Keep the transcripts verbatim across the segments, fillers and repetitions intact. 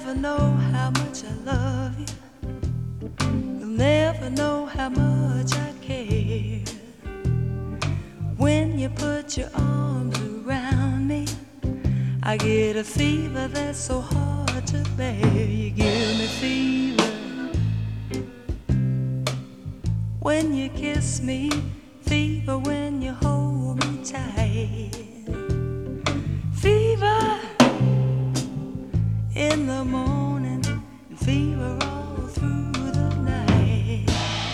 never know how much I love you. You'll never know how much I care. When you put your arms around me, I get a fever that's so hard to bear. You give me fever when you kiss me, fever when you hold me tight, fever in the morning, and fever all through the night.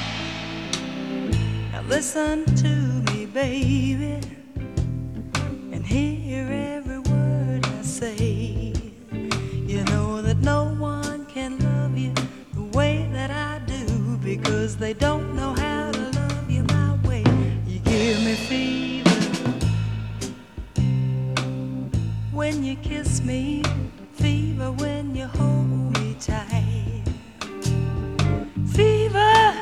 Now listen to me, baby, and hear every word I say. You know that no one can love you the way that I do, because they don't know how to love you my way. You give me fever when you kiss me, fever when you hold me tight, fever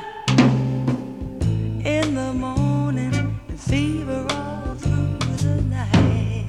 in the morning, and fever all through the night.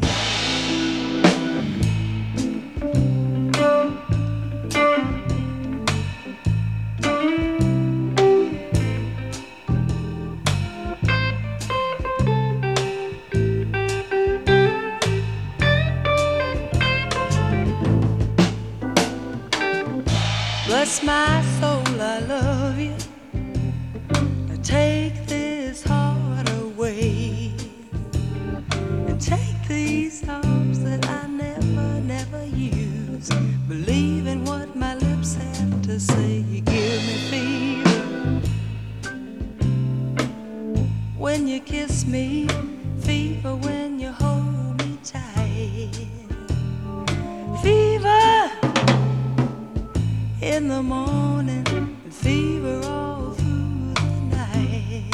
Bless my soul, I love you. Now take this heart away, and take these arms that I never, never use. Believe in what my lips have to say. You give me fever when you kiss me, fever when you hold me tight, fever in the morning, and fever all through the night.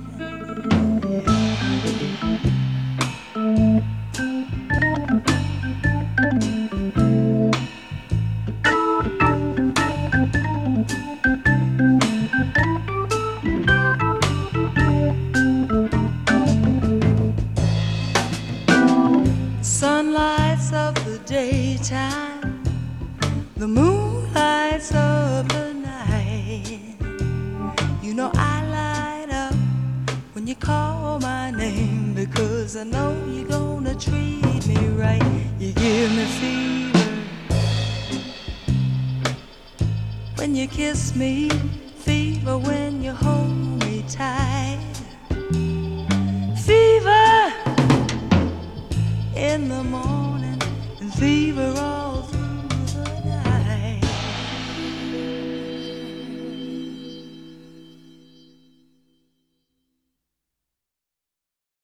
Sunlights of the daytime, the moonlights of the night. You know I light up when you call my name, because I know you're gonna treat me right. You give me fever when you kiss me, fever when you hold me tight, fever in the morning, and fever all